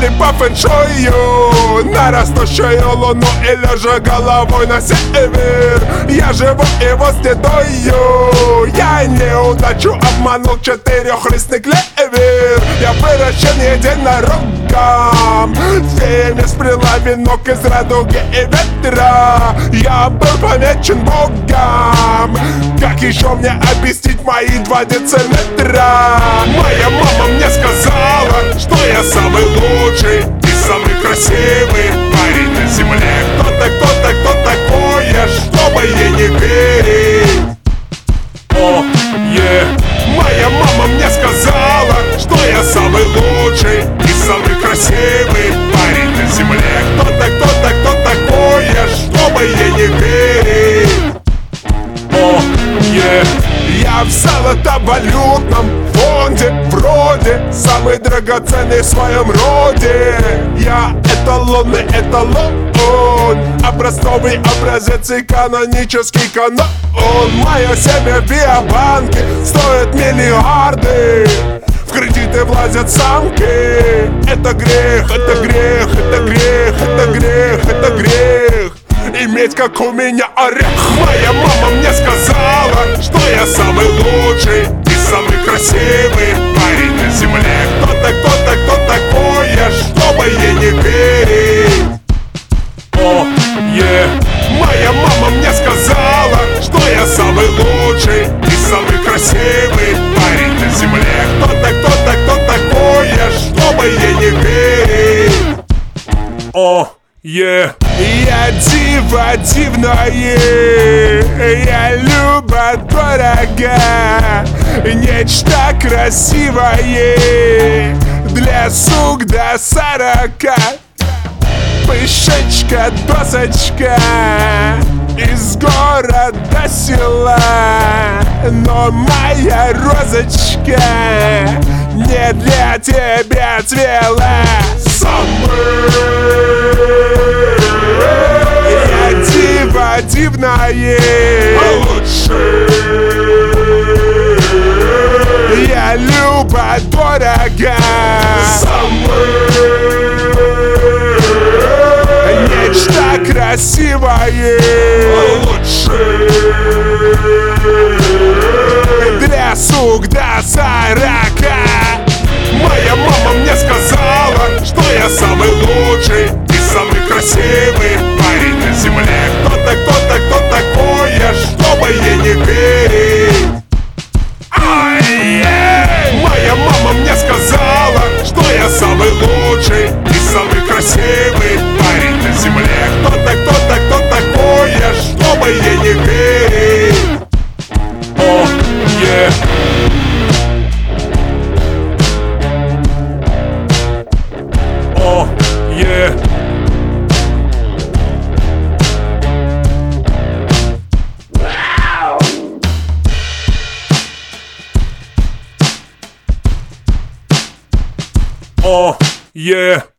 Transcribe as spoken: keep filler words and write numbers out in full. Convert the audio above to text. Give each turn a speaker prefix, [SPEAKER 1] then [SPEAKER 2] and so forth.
[SPEAKER 1] или по фэншую на растущую луну, или же головой на север. Я живу и возле дою. Я неудачу обманул четырехлистный клевер. Я выращен единорогом, фея сплела венок из радуги и ветра. Я был помечен Богом. Как еще мне объяснить мои два дециметра? Моя мама мне сказала, что я самый лучший и самый красивый парень на земле. Кто-то, кто-то, кто такое, чтобы ей не верить? О, е. Моя мама мне сказала, что я самый лучший и самый красивый парень на земле. Кто-то, кто-то, кто такое, чтобы ей не верить? О, е. Я в золотовалютном фонде, вроде самый драгоценный в своем роде. Я эталонный эталон, образцовый образец и канонический канон. Мое семя в биобанке стоит миллиарды. В кредиты влазят самки. Это грех, это грех, это грех, это грех, это грех иметь как у меня орех. Моя мама мне сказала, что я самый лучший и самый красивый парень на земле. Кто-то, кто-то, кто такое, чтобы ей не верить? О, е. Моя мама мне сказала, что я самый лучший и самый красивый парень на земле. Кто-то, кто-то, кто такое, чтобы ей не верить? О, е. Я диво дивное, я люба дорога, нечто красивое для сук до сорока. Пышечка, досочка из города села, но моя розочка не для тебя цвела. Я диво дивное, лучше. Я люба дорога, нечто красивое, лучше. Для сук до сорока. Моя мама мне сказала, что я самый лучший и самый красивый парень на земле. Кто-то, кто-то, кто такое, чтобы ей не верить? Ай-яй! Моя мама мне сказала, что я самый лучший и самый красивый парень на земле. Кто-то, кто-то, кто такое, чтобы ей не верить? О, е. О, е. О, е.